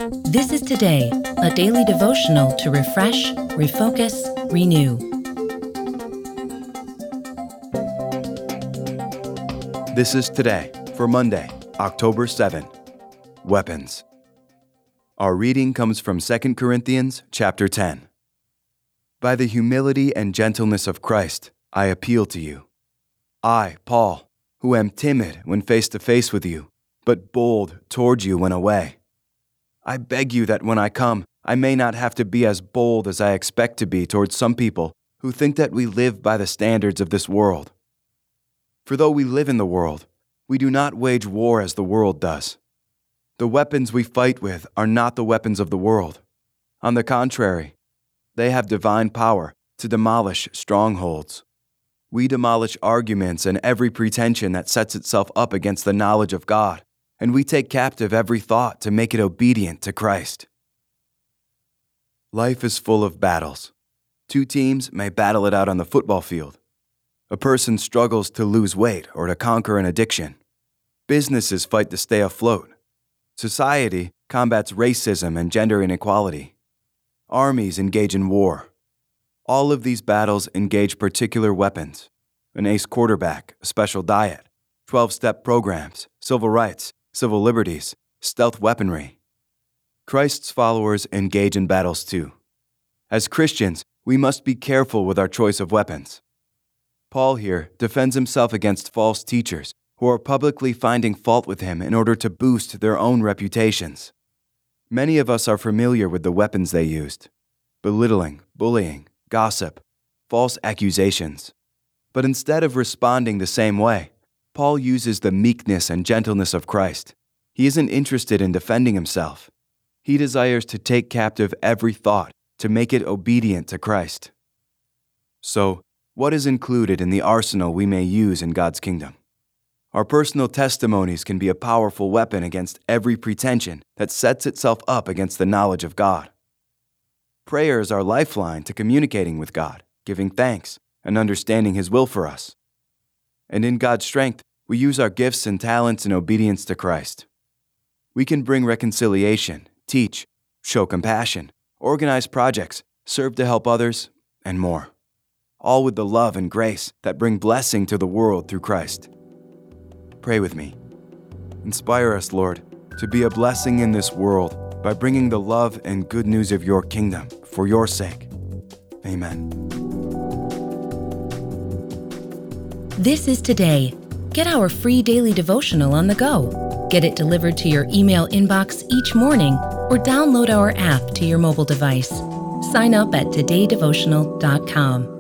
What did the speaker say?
This is Today, a daily devotional to refresh, refocus, renew. This is Today for Monday, October 7. Weapons. Our reading comes from 2 Corinthians chapter 10. By the humility and gentleness of Christ, I appeal to you. I, Paul, who am timid when face to face with you, but bold toward you when away. I beg you that when I come, I may not have to be as bold as I expect to be towards some people who think that we live by the standards of this world. For though we live in the world, we do not wage war as the world does. The weapons we fight with are not the weapons of the world. On the contrary, they have divine power to demolish strongholds. We demolish arguments and every pretension that sets itself up against the knowledge of God, and we take captive every thought to make it obedient to Christ. Life is full of battles. Two teams may battle it out on the football field. A person struggles to lose weight or to conquer an addiction. Businesses fight to stay afloat. Society combats racism and gender inequality. Armies engage in war. All of these battles engage particular weapons: an ace quarterback, a special diet, 12-step programs, civil rights, civil liberties, stealth weaponry. Christ's followers engage in battles too. As Christians, we must be careful with our choice of weapons. Paul here defends himself against false teachers who are publicly finding fault with him in order to boost their own reputations. Many of us are familiar with the weapons they used: belittling, bullying, gossip, false accusations. But instead of responding the same way, Paul uses the meekness and gentleness of Christ. He isn't interested in defending himself. He desires to take captive every thought to make it obedient to Christ. So, what is included in the arsenal we may use in God's kingdom? Our personal testimonies can be a powerful weapon against every pretension that sets itself up against the knowledge of God. Prayer is our lifeline to communicating with God, giving thanks, and understanding His will for us. And in God's strength, we use our gifts and talents in obedience to Christ. We can bring reconciliation, teach, show compassion, organize projects, serve to help others, and more. All with the love and grace that bring blessing to the world through Christ. Pray with me. Inspire us, Lord, to be a blessing in this world by bringing the love and good news of your kingdom for your sake. Amen. This is Today. Get our free daily devotional on the go. Get it delivered to your email inbox each morning or download our app to your mobile device. Sign up at todaydevotional.com.